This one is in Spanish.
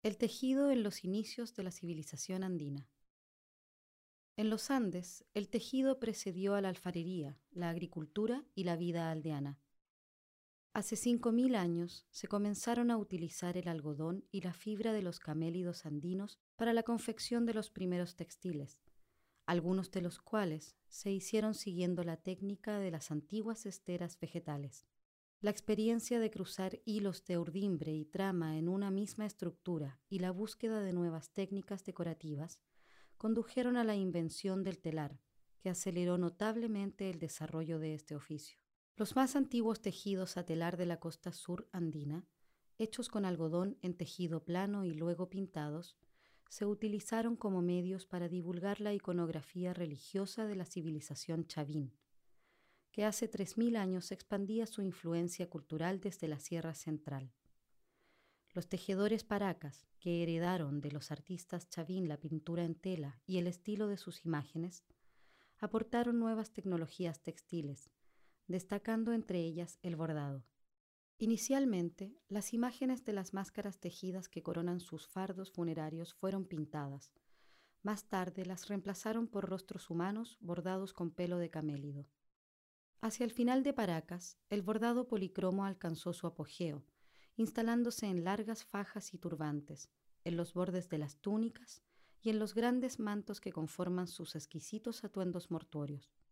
El tejido en los inicios de la civilización andina. En los Andes, el tejido precedió a la alfarería, la agricultura y la vida aldeana. Hace 5.000 años se comenzaron a utilizar el algodón y la fibra de los camélidos andinos para la confección de los primeros textiles, algunos de los cuales se hicieron siguiendo la técnica de las antiguas esteras vegetales. La experiencia de cruzar hilos de urdimbre y trama en una misma estructura y la búsqueda de nuevas técnicas decorativas condujeron a la invención del telar, que aceleró notablemente el desarrollo de este oficio. Los más antiguos tejidos a telar de la costa sur andina, hechos con algodón en tejido plano y luego pintados, se utilizaron como medios para divulgar la iconografía religiosa de la civilización chavín, que hace 3.000 años expandía su influencia cultural desde la Sierra Central. Los tejedores paracas, que heredaron de los artistas chavín la pintura en tela y el estilo de sus imágenes, aportaron nuevas tecnologías textiles, destacando entre ellas el bordado. Inicialmente, las imágenes de las máscaras tejidas que coronan sus fardos funerarios fueron pintadas. Más tarde las reemplazaron por rostros humanos bordados con pelo de camélido. Hacia el final de Paracas, el bordado policromo alcanzó su apogeo, instalándose en largas fajas y turbantes, en los bordes de las túnicas y en los grandes mantos que conforman sus exquisitos atuendos mortuorios.